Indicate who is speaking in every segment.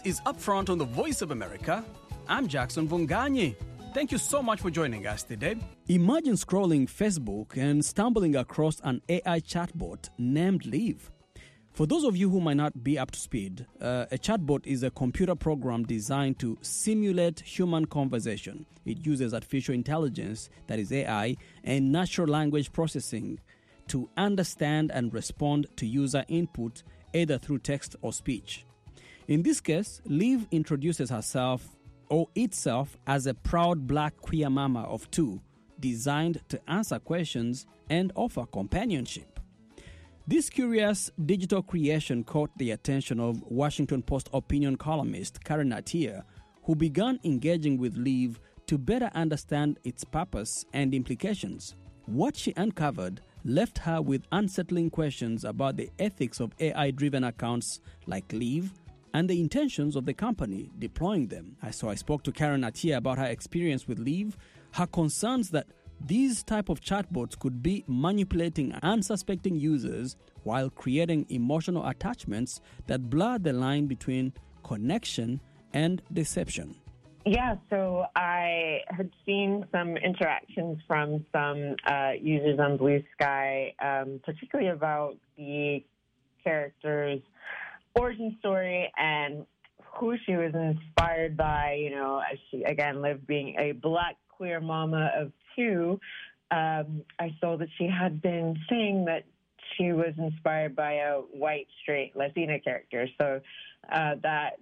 Speaker 1: This is Upfront on the Voice of America. I'm Jackson Vunganyi. Thank you so much for joining us today. Imagine scrolling Facebook and stumbling across an AI chatbot named Liv. For those of you who might not be up to speed, a chatbot is a computer program designed to simulate human conversation. It uses artificial intelligence, that is AI, and natural language processing to understand and respond to user input either through text or speech. In this case, Liv introduces herself or itself as a proud black queer mama of two, designed to answer questions and offer companionship. This curious digital creation caught the attention of Washington Post opinion columnist Karen Attiah, who began engaging with Liv to better understand its purpose and implications. What she uncovered left her with unsettling questions about the ethics of AI-driven accounts like Liv and the intentions of the company deploying them. So I spoke to Karen Attiah about her experience with Liv, her concerns that these type of chatbots could be manipulating unsuspecting users while creating emotional attachments that blur the line between connection and deception.
Speaker 2: Yeah, so I had seen some interactions from some users on Blue Sky, particularly about the character's origin story and who she was inspired by, as she, again, lived being a black queer mama of two. I saw that she had been saying that she was inspired by a white, straight Latina character. So that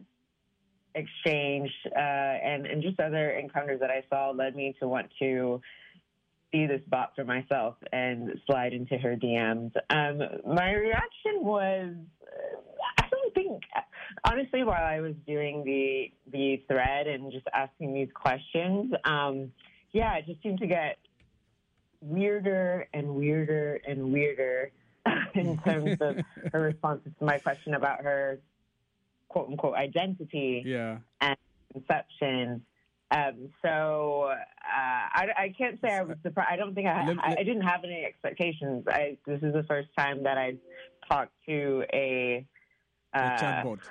Speaker 2: exchange and just other encounters that I saw led me to want to see this bot for myself and slide into her DMs. My reaction was, I don't think, honestly, while I was doing the thread and just asking these questions, it just seemed to get weirder and weirder and weirder in terms of her responses to my question about her quote-unquote identity and conception. So I can't say I was surprised. I don't think I didn't have any expectations. This is the first time that I talked to a
Speaker 1: chatbot.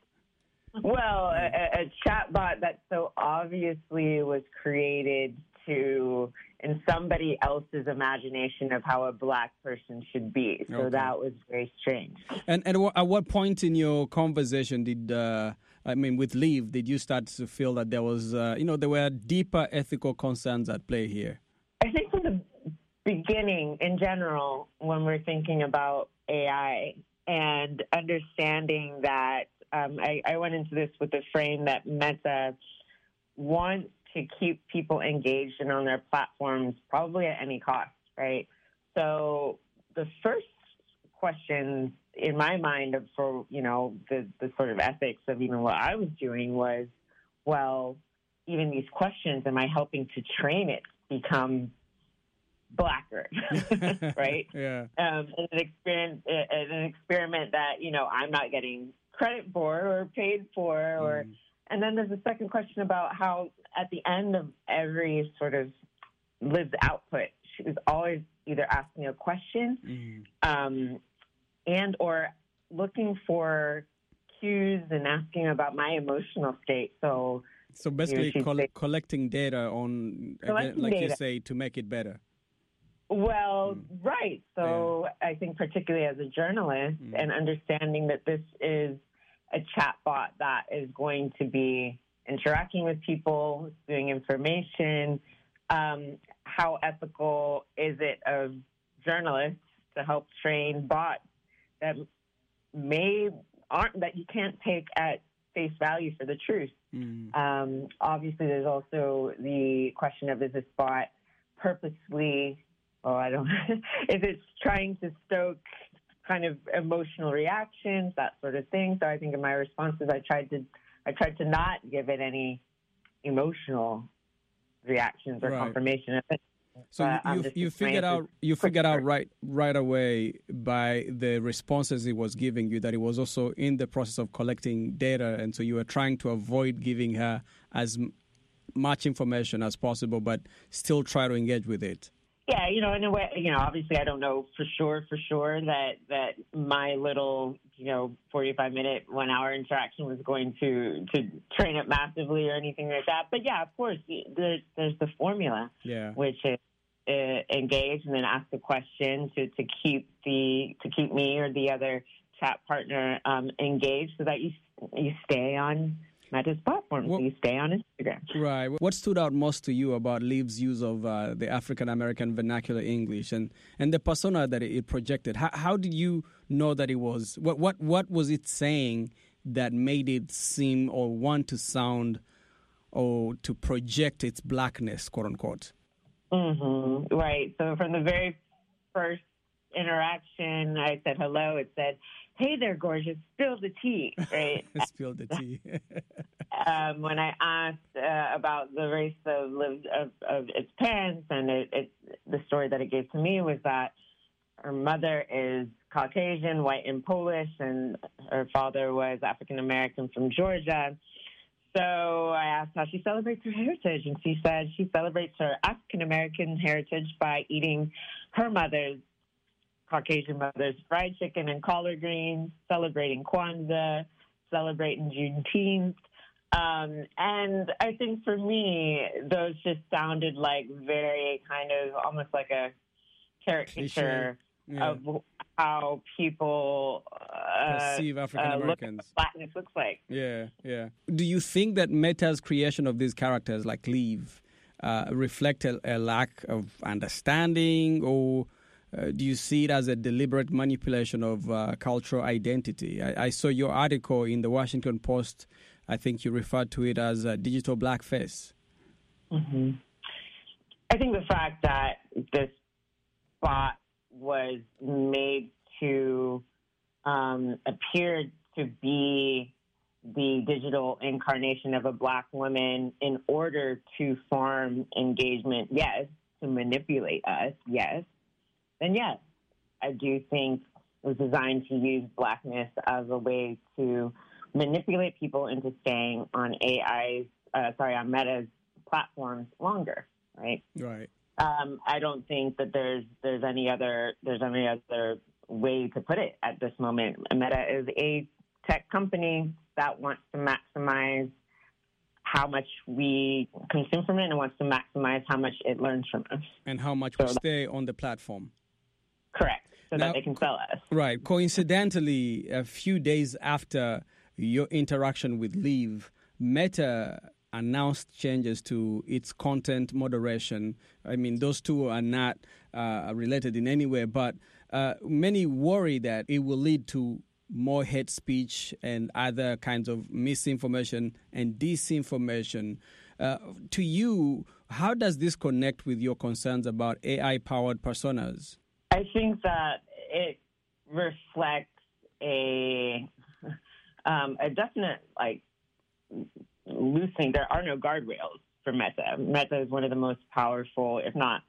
Speaker 2: A chatbot that so obviously was created in somebody else's imagination of how a black person should be. So that was very strange.
Speaker 1: And at what point in your conversation with Liv, did you start to feel that there was, there were deeper ethical concerns at play here?
Speaker 2: I think from the beginning, in general, when we're thinking about AI and understanding that, I went into this with the frame that Meta wants to keep people engaged and on their platforms probably at any cost, right? So the first question in my mind for, the sort of ethics of even what I was doing was, well, even these questions, am I helping to train it to become blacker, right?
Speaker 1: Yeah.
Speaker 2: An experiment that, I'm not getting credit for or paid for, and then there's a second question about how at the end of every sort of Liv's output, she was always either asking a question and or looking for cues and asking about my emotional state. So
Speaker 1: basically collecting data on, you say, to make it better.
Speaker 2: Well, right. So I think particularly as a journalist and understanding that this is a chatbot that is going to be interacting with people, doing information, how ethical is it of journalists to help train bots that that you can't take at face value for the truth? Obviously, there's also the question of, is this bot purposely, is it trying to stoke kind of emotional reactions, that sort of thing? So I think in my responses, I tried to not give it any emotional reactions or confirmation of it.
Speaker 1: So you figured out right away by the responses it was giving you that it was also in the process of collecting data, and so you were trying to avoid giving her as much information as possible, but still try to engage with it.
Speaker 2: Yeah, in a way, obviously I don't know for sure that my little, 45-minute, 1 hour interaction was going to train it massively or anything like that. But yeah, of course, there's the formula, which is engage and then ask the question to keep me or the other chat partner engaged so that you stay on Meta's platform, so you stay on Instagram.
Speaker 1: Right. What stood out most to you about Live's use of the African-American vernacular English and the persona that it projected? How did you know that it was? What was it saying that made it seem or want to sound or to project its blackness, quote unquote?
Speaker 2: Mm-hmm. Right. So from the very first interaction, I said hello. It said, "Hey there, gorgeous, spill the tea," right?
Speaker 1: Spill the tea.
Speaker 2: When I asked about the race of its parents, and the story that it gave to me was that her mother is Caucasian, white and Polish, and her father was African-American from Georgia. So I asked how she celebrates her heritage, and she said she celebrates her African-American heritage by eating her Caucasian mother's fried chicken and collard greens, celebrating Kwanzaa, celebrating Juneteenth. And I think for me, those just sounded like very kind of almost like a caricature of how people
Speaker 1: perceive African Americans.
Speaker 2: Look at what blackness looks like.
Speaker 1: Yeah. Do you think that Meta's creation of these characters like Live reflect a lack of understanding, or do you see it as a deliberate manipulation of cultural identity? I saw your article in the Washington Post. I think you referred to it as a digital blackface.
Speaker 2: Mm-hmm. I think the fact that this bot was made to appear to be the digital incarnation of a black woman in order to farm engagement, yes, to manipulate us, yes, then yes, I do think it was designed to use blackness as a way to manipulate people into staying on on Meta's platforms longer, right?
Speaker 1: Right.
Speaker 2: I don't think that there's any other way to put it at this moment. Meta is a tech company that wants to maximize how much we consume from it and wants to maximize how much it learns from us.
Speaker 1: And how much we stay on the platform.
Speaker 2: Correct. So now, that they can sell us.
Speaker 1: Right. Coincidentally, a few days after your interaction with Live, Meta announced changes to its content moderation. I mean, those two are not related in any way, but many worry that it will lead to more hate speech and other kinds of misinformation and disinformation. To you, how does this connect with your concerns about AI-powered personas?
Speaker 2: I think that it reflects a definite, loosening. There are no guardrails for Meta. Meta is one of the most powerful, if not,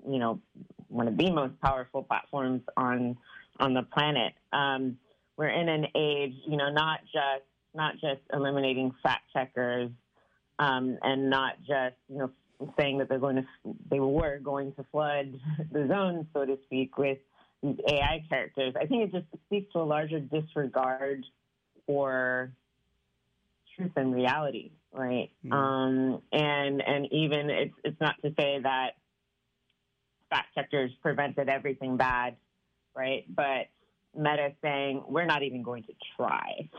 Speaker 2: one of the most powerful platforms on the planet. We're in an age, not just eliminating fact checkers, and not just, saying that they were going to flood the zone, so to speak, with these AI characters. I think it just speaks to a larger disregard for truth and reality, right? And even it's not to say that fact checkers prevented everything bad, right? But Meta saying we're not even going to try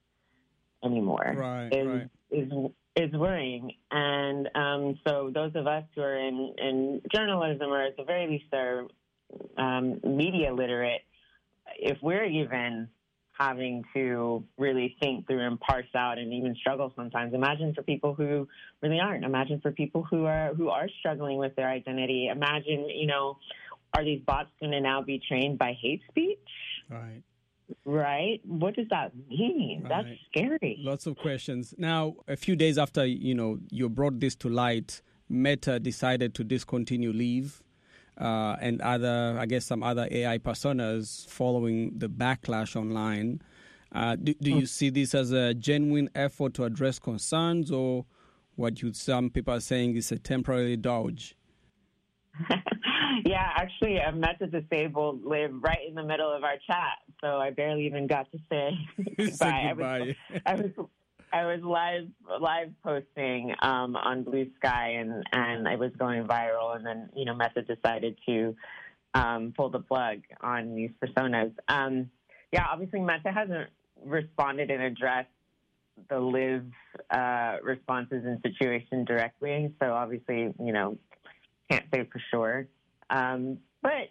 Speaker 2: anymore is worrying. And so those of us who are in journalism, or at the very least are media literate, if we're even having to really think through and parse out and even struggle sometimes, imagine for people who really aren't. Imagine for people who are struggling with their identity. Imagine, are these bots going to now be trained by hate speech?
Speaker 1: Right.
Speaker 2: Right? What does that mean? Right. That's scary.
Speaker 1: Lots of questions. Now, a few days after, you brought this to light, Meta decided to discontinue Live and some other AI personas following the backlash online. Do you see this as a genuine effort to address concerns, or what some people are saying is a temporary dodge?
Speaker 2: Yeah, actually, Meta Disabled lived right in the middle of our chat, so I barely even got to say goodbye.
Speaker 1: Goodbye.
Speaker 2: I was live posting on Blue Sky, and I was going viral, and then Meta decided to pull the plug on these personas. Obviously, Meta hasn't responded and addressed the live responses and situation directly, so obviously, can't say for sure. But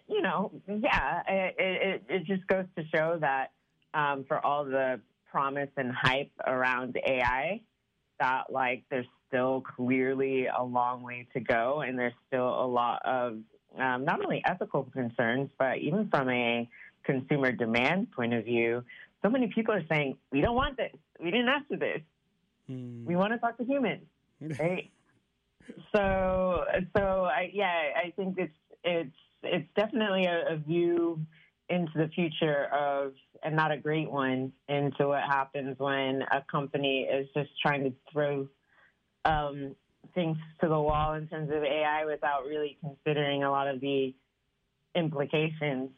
Speaker 2: it just goes to show that for all the promise and hype around AI, that there's still clearly a long way to go, and there's still a lot of not only ethical concerns, but even from a consumer demand point of view, so many people are saying, we don't want this. We didn't ask for this. We want to talk to humans, right? So I think it's definitely a view into the future of, and not a great one, into what happens when a company is just trying to throw things to the wall in terms of AI without really considering a lot of the implications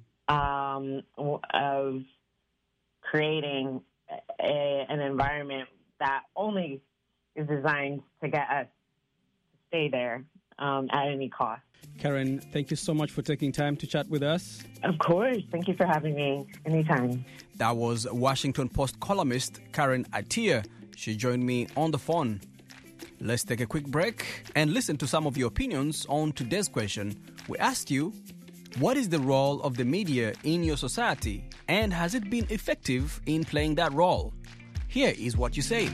Speaker 2: of creating an environment that only is designed to get us to stay there at any cost.
Speaker 1: Karen, thank you so much for taking time to chat with us.
Speaker 2: Of course. Thank you for having me anytime.
Speaker 1: That was Washington Post columnist Karen Attiah. She joined me on the phone. Let's take a quick break and listen to some of your opinions on today's question. We asked you, what is the role of the media in your society, and has it been effective in playing that role? Here is what you said.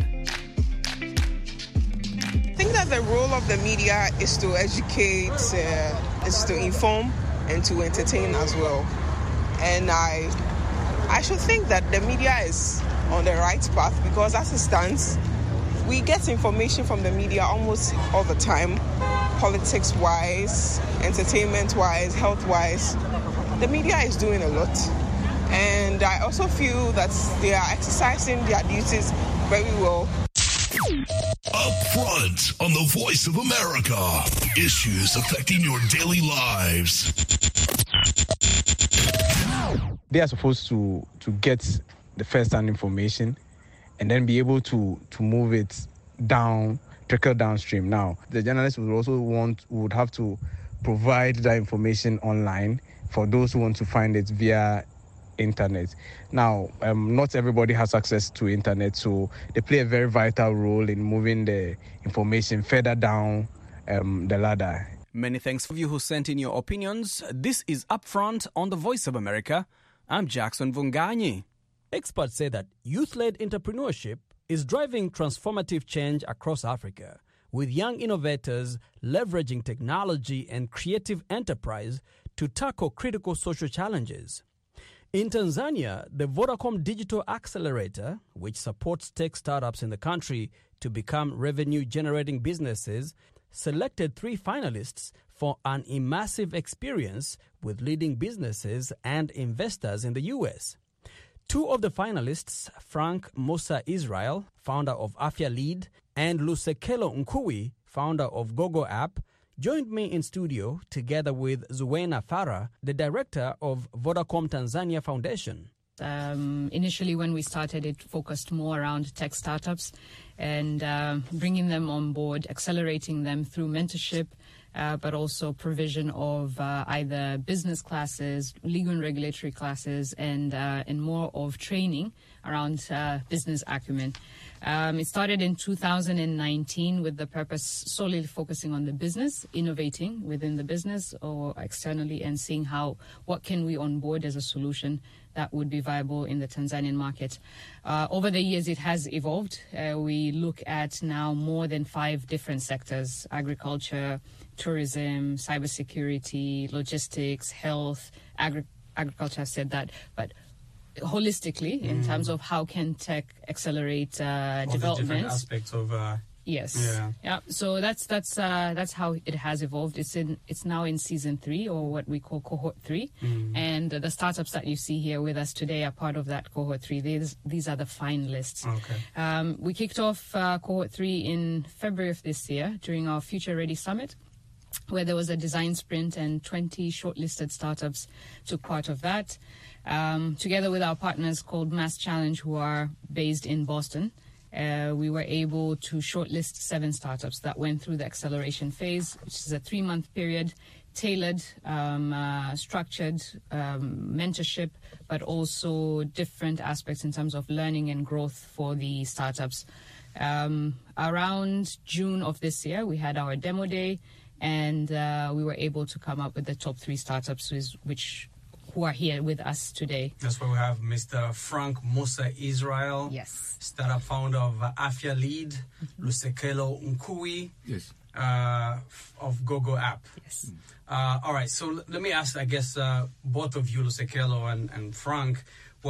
Speaker 3: I think that the role of the media is to educate, is to inform and to entertain as well. And I should think that the media is on the right path, because as it stands, we get information from the media almost all the time, politics-wise, entertainment-wise, health-wise. The media is doing a lot. And I also feel that they are exercising their duties very well.
Speaker 4: Up front on the Voice of America. Issues affecting your daily lives.
Speaker 5: They are supposed to get the first-hand information and then be able to move it down, trickle downstream. Now, the journalists would have to provide that information online for those who want to find it via internet. Now, not everybody has access to internet, so they play a very vital role in moving the information further down the ladder.
Speaker 1: Many thanks for you who sent in your opinions. This is Upfront on the Voice of America. I'm Jackson Vunganyi. Experts say that youth-led entrepreneurship is driving transformative change across Africa, with young innovators leveraging technology and creative enterprise to tackle critical social challenges. In Tanzania, the Vodacom Digital Accelerator, which supports tech startups in the country to become revenue-generating businesses, selected 3 finalists for an immersive experience with leading businesses and investors in the U.S. 2 of the finalists, Frank Musa Israel, founder of Afya Lead, and Lusekelo Nkui, founder of Gogo App, joined me in studio together with Zuena Farah, the director of Vodacom Tanzania Foundation.
Speaker 6: Initially, when we started, it focused more around tech startups and bringing them on board, accelerating them through mentorship, but also provision of either business classes, legal and regulatory classes, and more of training around business acumen. It started in 2019 with the purpose solely focusing on the business, innovating within the business or externally, and seeing what can we onboard as a solution that would be viable in the Tanzanian market. Over the years, it has evolved. We look at now more than 5 different sectors: agriculture, tourism, cybersecurity, logistics, health, agriculture. I've said that, but holistically, in terms of how can tech accelerate development.
Speaker 1: The different aspects of
Speaker 6: yes. Yeah. So that's how it has evolved. It's now in season 3, or what we call cohort 3, and the startups that you see here with us today are part of that cohort 3. These are the finalists.
Speaker 1: Okay.
Speaker 6: We kicked off cohort 3 in February of this year during our Future Ready Summit. where there was a design sprint and 20 shortlisted startups took part of that. Together with our partners called Mass Challenge, who are based in Boston, we were able to shortlist 7 startups that went through the acceleration phase, which is a 3-month period, tailored, structured mentorship, but also different aspects in terms of learning and growth for the startups. Around June of this year, we had our demo day, and we were able to come up with the top 3 startups who are here with us today.
Speaker 1: That's why we have Mr. Frank Musa Israel,
Speaker 6: Yes.
Speaker 1: startup founder of Afya Lead, Lusekelo Nkui,
Speaker 7: Yes.
Speaker 1: of GoGo app.
Speaker 6: Yes.
Speaker 1: All right, so let me ask, I guess, both of you, Lusekelo and Frank,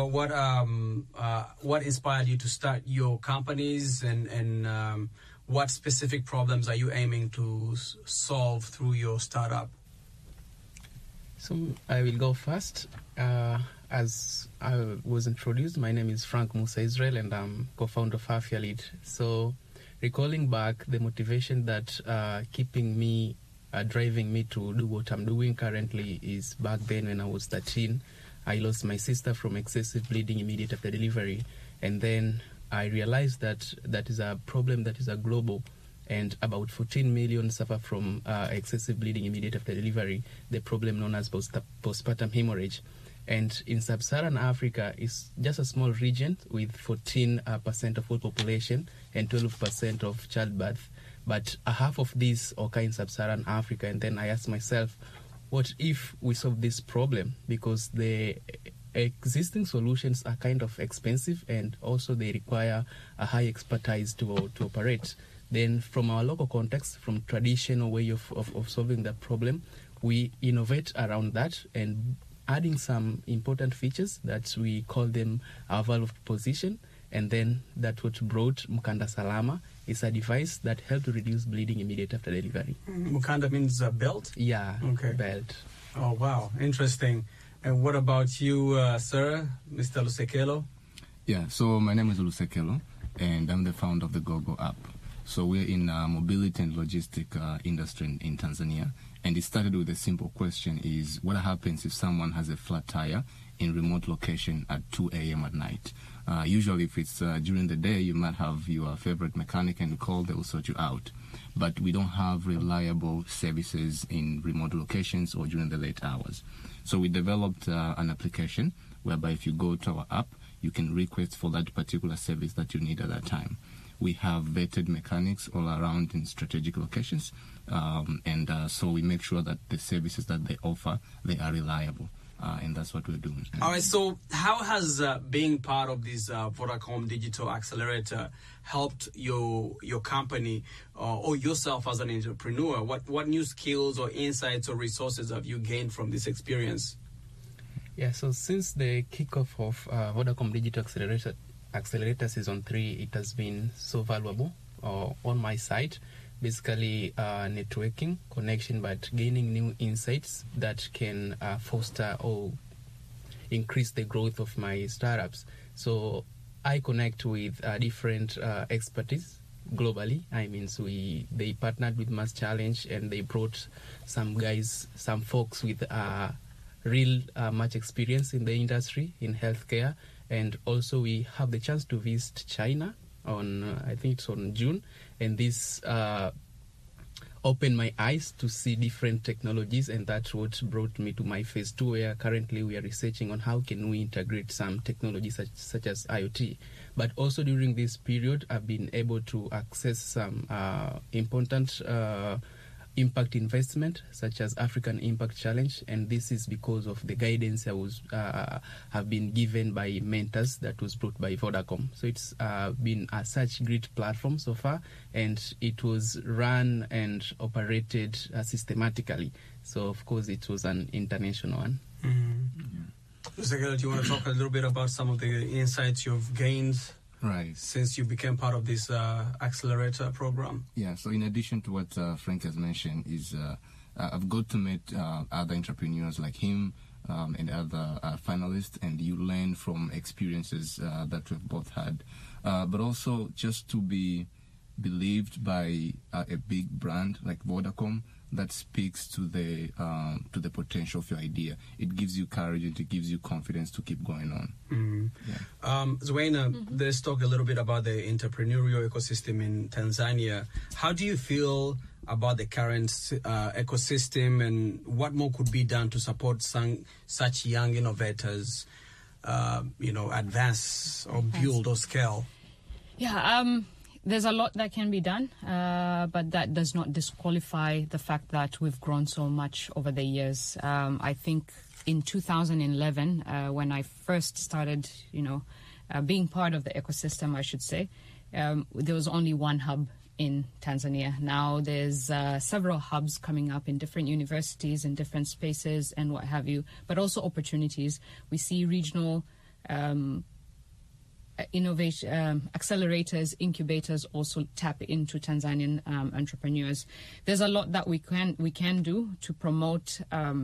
Speaker 1: what inspired you to start your companies, and what specific problems are you aiming to solve through your startup?
Speaker 5: So I will go first. As I was introduced, my name is Frank Musa Israel, and I'm co-founder of Afya Lead. So recalling back, the motivation that driving me to do what I'm doing currently is back then when I was 13, I lost my sister from excessive bleeding immediate after delivery. And then I realized that that is a problem that is a global, and about 14 million suffer from excessive bleeding immediate after delivery, the problem known as postpartum hemorrhage. And in sub-Saharan Africa, it's just a small region with 14% of all population and 12% of childbirth. But half of these occur in sub-Saharan Africa. And then I asked myself, what if we solve this problem? Because the existing solutions are kind of expensive, and also they require a high expertise to operate. Then from our local context, from traditional way of solving that problem, we innovate around that and adding some important features that we call them our value of position. And then that's what brought Mukanda Salama. It's a device that helps to reduce bleeding immediate after delivery.
Speaker 1: Mukanda means a belt?
Speaker 5: Yeah,
Speaker 1: Okay.
Speaker 5: belt.
Speaker 1: Oh, wow. Interesting. And what about you, sir, Mr. Lusekelo?
Speaker 7: Yeah, so my name is Lusekelo, and I'm the founder of the GoGo app. So we're in mobility and logistic industry in Tanzania. And it started with a simple question is, what happens if someone has a flat tire in remote location at 2 a.m. at night? Usually if it's during the day, you might have your favorite mechanic and call, they will sort you out. But we don't have reliable services in remote locations or during the late hours. So we developed an application whereby if you go to our app, you can request for that particular service that you need at that time. We have vetted mechanics all around in strategic locations, and so we make sure that the services that they offer, they are reliable, and that's what we're doing.
Speaker 1: All right, so how has being part of this Vodacom Digital Accelerator helped your company or yourself as an entrepreneur? What new skills or insights or resources have you gained from this experience?
Speaker 5: Yeah, so since the kickoff of Vodacom Digital Accelerator Season 3, it has been so valuable on my side. Basically, networking, connection, but gaining new insights that can foster or increase the growth of my startups. So I connect with different expertise globally. I mean, so they partnered with Mass Challenge, and they brought some folks with real much experience in the industry, in healthcare. And also we have the chance to visit China on, I think it's on June. And this opened my eyes to see different technologies. And that's what brought me to my phase 2, where currently we are researching on how can we integrate some technologies such as IoT. But also during this period, I've been able to access some important impact investment, such as African Impact Challenge, and this is because of the guidance I have been given by mentors that was brought by Vodacom. So it's been such great platform so far, and it was run and operated systematically. So of course it was an international one.
Speaker 1: Mr. Keller, do you want to talk a little bit about some of the insights you've gained
Speaker 7: Right.
Speaker 1: since you became part of this accelerator program?
Speaker 7: Yeah, so in addition to what Frank has mentioned, is I've got to meet other entrepreneurs like him and other finalists, and you learn from experiences that we've both had. But also just to be believed by a big brand like Vodacom, that speaks to the potential of your idea. It gives you courage and it gives you confidence to keep going on.
Speaker 1: Zuena, let's talk a little bit about the entrepreneurial ecosystem in Tanzania. How do you feel about the current ecosystem, and what more could be done to support such young innovators, advance or build or scale?
Speaker 6: Yeah, there's a lot that can be done, but that does not disqualify the fact that we've grown so much over the years. I think in 2011, when I first started, being part of the ecosystem, I should say, there was only one hub in Tanzania. Now there's several hubs coming up in different universities, in different spaces and what have you, but also opportunities. We see regional innovation accelerators, incubators also tap into Tanzanian entrepreneurs. There's a lot that we can do to promote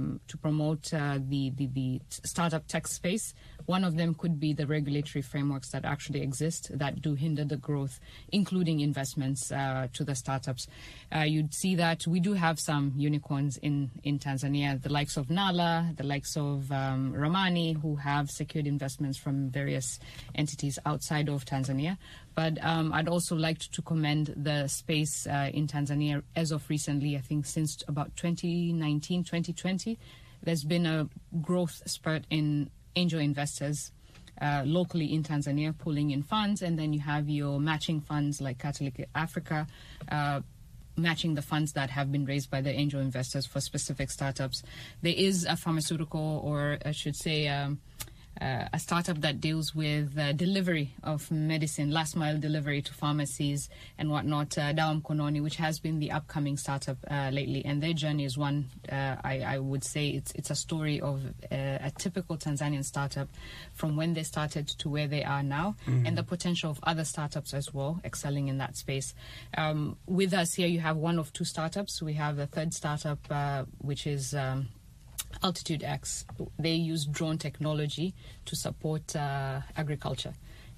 Speaker 6: the startup tech space. One of them could be the regulatory frameworks that actually exist that do hinder the growth, including investments to the startups. You'd see that we do have some unicorns in Tanzania, the likes of Nala, the likes of Ramani, who have secured investments from various entities outside of Tanzania. But I'd also like to commend the space in Tanzania as of recently. I think since about 2019, 2020, there's been a growth spurt in angel investors locally in Tanzania pulling in funds, and then you have your matching funds like Catholic Africa matching the funds that have been raised by the angel investors for specific startups. There is a pharmaceutical, or I should say a startup that deals with delivery of medicine, last mile delivery to pharmacies and whatnot, Dawa Mkononi, which has been the upcoming startup lately. And their journey is one, I would say it's a story of a typical Tanzanian startup from when they started to where they are now, and the potential of other startups as well excelling in that space. With us here, you have one of two startups. We have the third startup, which is Altitude X. They use drone technology to support agriculture.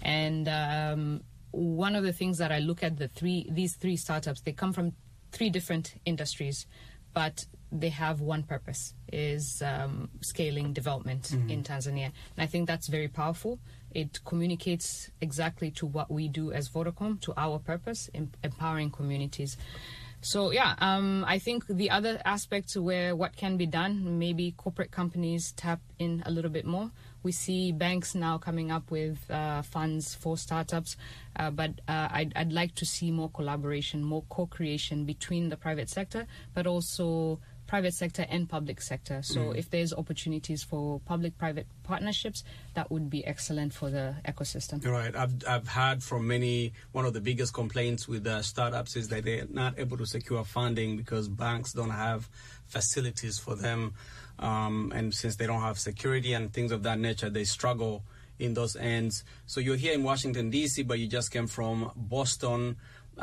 Speaker 6: And one of the things that I look at these three startups, they come from three different industries, but they have one purpose, is scaling development in Tanzania. And I think that's very powerful. It communicates exactly to what we do as Vodacom, to our purpose, empowering communities. So, I think the other aspect where what can be done, maybe corporate companies tap in a little bit more. We see banks now coming up with funds for startups, but I'd like to see more collaboration, more co-creation between the private sector, but also private sector and public sector. So if there's opportunities for public-private partnerships, that would be excellent for the ecosystem.
Speaker 1: Right. I've heard from one of the biggest complaints with startups is that they're not able to secure funding because banks don't have facilities for them. And since they don't have security and things of that nature, they struggle in those ends. So you're here in Washington, D.C., but you just came from Boston,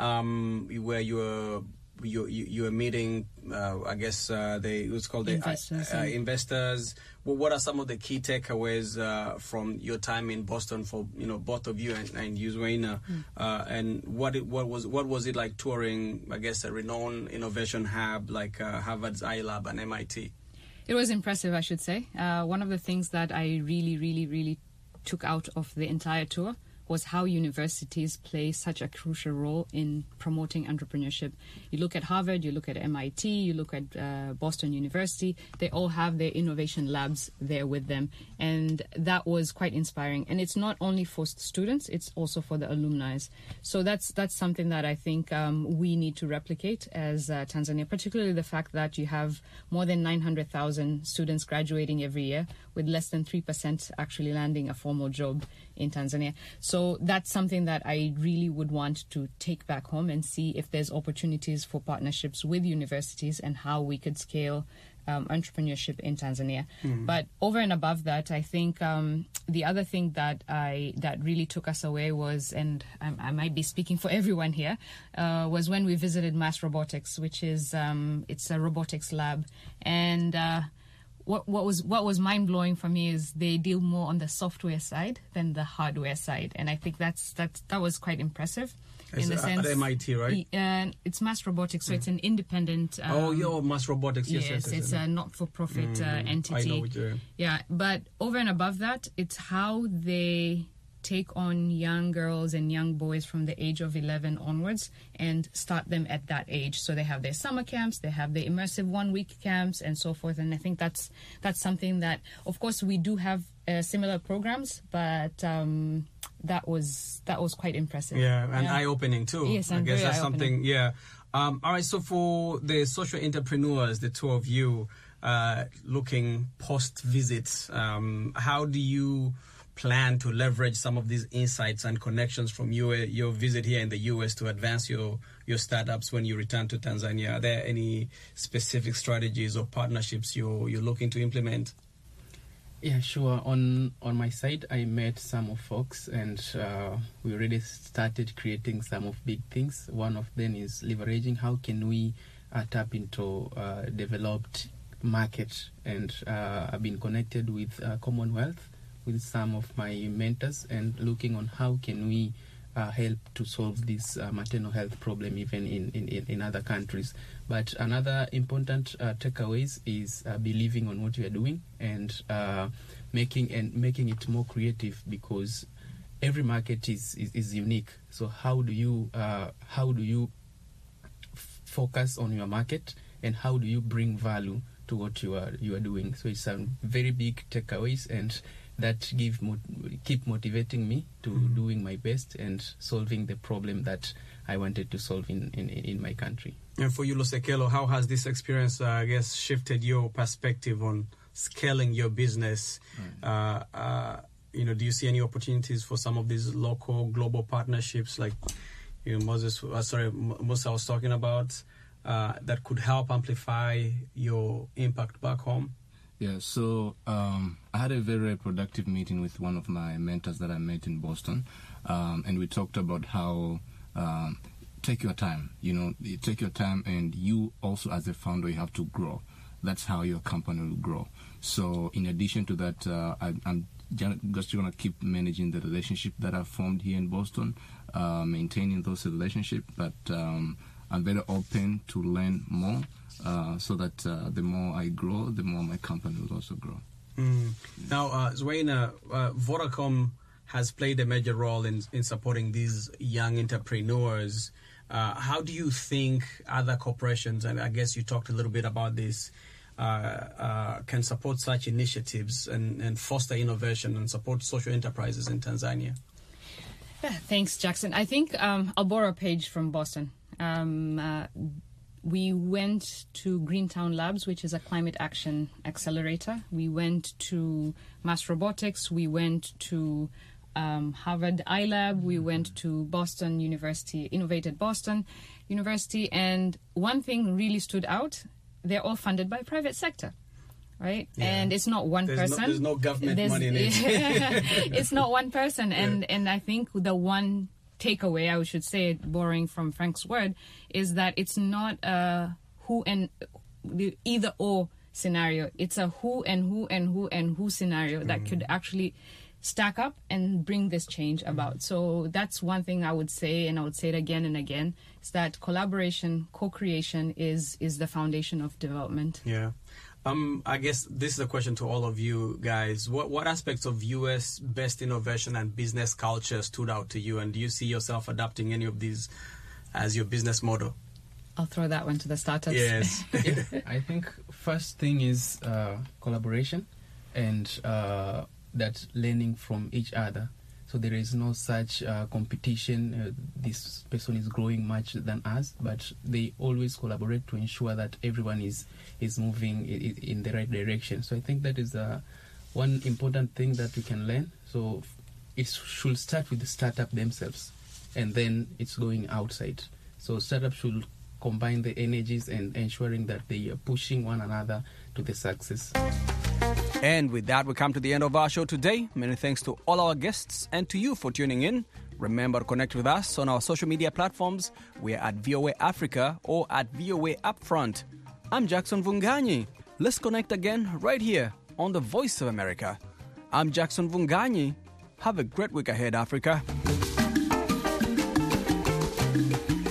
Speaker 1: where you were meeting, I guess it was called investors. Well, what are some of the key takeaways from your time in Boston for both of you and you, Zuena? And what was it like touring, I guess, a renowned innovation hub like Harvard's iLab and MIT?
Speaker 6: It was impressive, I should say. One of the things that I really, really, really took out of the entire tour was how universities play such a crucial role in promoting entrepreneurship. You look at Harvard, you look at MIT, you look at Boston University, they all have their innovation labs there with them. And that was quite inspiring. And it's not only for students, it's also for the alumni. So that's something that I think we need to replicate as Tanzania, particularly the fact that you have more than 900,000 students graduating every year, with less than 3% actually landing a formal job in Tanzania. So that's something that I really would want to take back home and see if there's opportunities for partnerships with universities and how we could scale entrepreneurship in Tanzania. But over and above that, I think the other thing that really took us away was, and I might be speaking for everyone here, was when we visited Mass Robotics, which is it's a robotics lab. And what was mind-blowing for me is they deal more on the software side than the hardware side, and I think that was quite impressive. in the sense
Speaker 1: at MIT, right?
Speaker 6: It's Mass Robotics, so it's an independent.
Speaker 1: Mass Robotics. Yes,
Speaker 6: it's a not-for-profit entity.
Speaker 1: I know what you're.
Speaker 6: Yeah, but over and above that, it's how they take on young girls and young boys from the age of 11 onwards and start them at that age. So they have their summer camps, they have their immersive 1-week camps, and so forth. And I think that's something that, of course, we do have similar programs, but that was quite impressive.
Speaker 1: Yeah, and eye-opening too.
Speaker 6: Yes,
Speaker 1: I guess that's something. Yeah. All right. So for the social entrepreneurs, the two of you looking post-visit, how do you plan to leverage some of these insights and connections from your visit here in the U.S. to advance your startups when you return to Tanzania? Are there any specific strategies or partnerships you're looking to implement?
Speaker 8: Yeah, sure. On my side, I met some of folks, and we already started creating some of big things. One of them is leveraging how can we tap into developed market, and I've been connected with Commonwealth, with some of my mentors, and looking on how can we help to solve this maternal health problem even in other countries. But another important takeaways is believing on what you are doing and making it more creative, because every market is unique. So how do you focus on your market, and how do you bring value to what you are doing? So it's some very big takeaways, and that keep motivating me to doing my best and solving the problem that I wanted to solve in my country.
Speaker 1: And for you, Lusekelo, how has this experience, I guess, shifted your perspective on scaling your business? Do you see any opportunities for some of these local, global partnerships like Musa was talking about that could help amplify your impact back home?
Speaker 7: Yeah, so I had a very, very productive meeting with one of my mentors that I met in Boston, and we talked about how take your time. Take your time, and you also as a founder, you have to grow. That's how your company will grow. So in addition to that, I'm just going to keep managing the relationship that I've formed here in Boston, maintaining those relationships, but I'm very open to learn more. So that the more I grow, the more my company will also grow.
Speaker 1: Now, Zwena, Vodacom has played a major role in supporting these young entrepreneurs. How do you think other corporations, and I guess you talked a little bit about this, can support such initiatives and foster innovation and support social enterprises in Tanzania?
Speaker 6: Yeah, thanks, Jackson. I think I'll borrow a page from Boston. We went to Greentown Labs, which is a climate action accelerator. We went to Mass Robotics. We went to Harvard iLab. We went to Boston University, Innovated Boston University. And one thing really stood out. They're all funded by private sector, right? Yeah. And it's not one person.
Speaker 1: There's no government money in it.
Speaker 6: It's not one person. And I think the one takeaway, I should say, borrowing from Frank's word, is that it's not a who and the either or scenario. It's a who and who and who and who scenario that could actually stack up and bring this change about. So that's one thing I would say, and I would say it again and again, is that collaboration, co-creation is the foundation of development.
Speaker 1: Yeah. I guess this is a question to all of you guys. What aspects of U.S. best innovation and business culture stood out to you, and do you see yourself adapting any of these as your business model?
Speaker 6: I'll throw that one to the startups.
Speaker 1: Yes.
Speaker 8: I think first thing is collaboration and that learning from each other. So there is no such competition. This person is growing much than us, but they always collaborate to ensure that everyone is moving in the right direction. So I think that is one important thing that we can learn. So it should start with the startup themselves, and then it's going outside. So startups should combine the energies and ensuring that they are pushing one another to the success.
Speaker 1: And with that, we come to the end of our show today. Many thanks to all our guests and to you for tuning in. Remember to connect with us on our social media platforms. We're at VOA Africa or at VOA Upfront. I'm Jackson Vunganyi. Let's connect again right here on The Voice of America. I'm Jackson Vunganyi. Have a great week ahead, Africa.
Speaker 4: America.